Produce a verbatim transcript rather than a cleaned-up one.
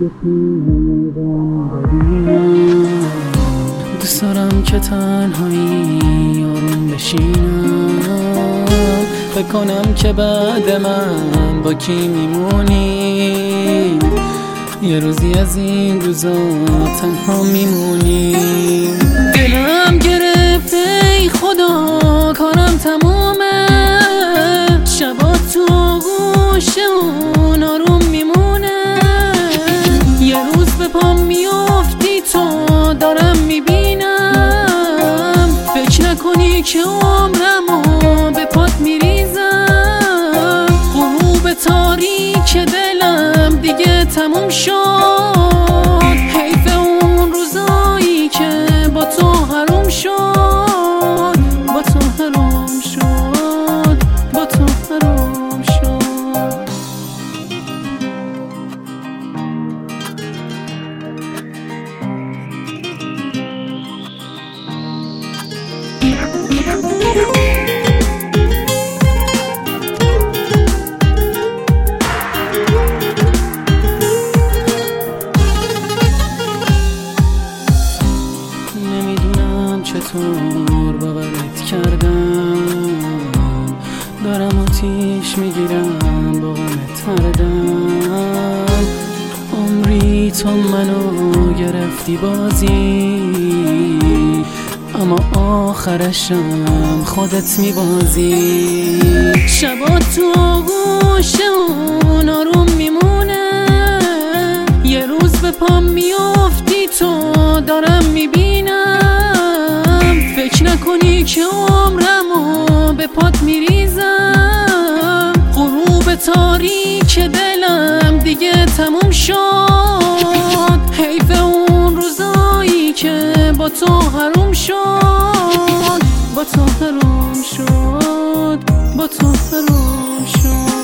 دوست دارم که تنهایی آروم بشینم، فکر کنم که بعد من با کی میمونی، یه روزی از این روزا تنها میمونی. دلم گرفته ای خدا کارم تمومه، شبا تو گوشه اون آروم میمونه، یه روز به پام میافتی تو دارم میبینم، فکر نکنی که عمرمو به پات میریزم، غروب تاریک دلم دیگه تموم شد، حیف اون روزایی که با تو حروم شد، با تو حروم شد، با تو حروم شد. نمیدونم چطور باورت کردم، دارم آتیش میگیرم با غمت هردم، عمری تو منو گرفتی بازی، اما آخرشم خودت میبازی، شبا تو گوشه اون آروم میمونه، یه روز به پام میافتی تو دارم میبینم، فکر نکنی که عمرمو به پات میریزم، غروب تاریک دلم دیگه تموم شد، حیف اون روزایی که با تو حروم شد، با تو حروم شد، با تو حروم شد.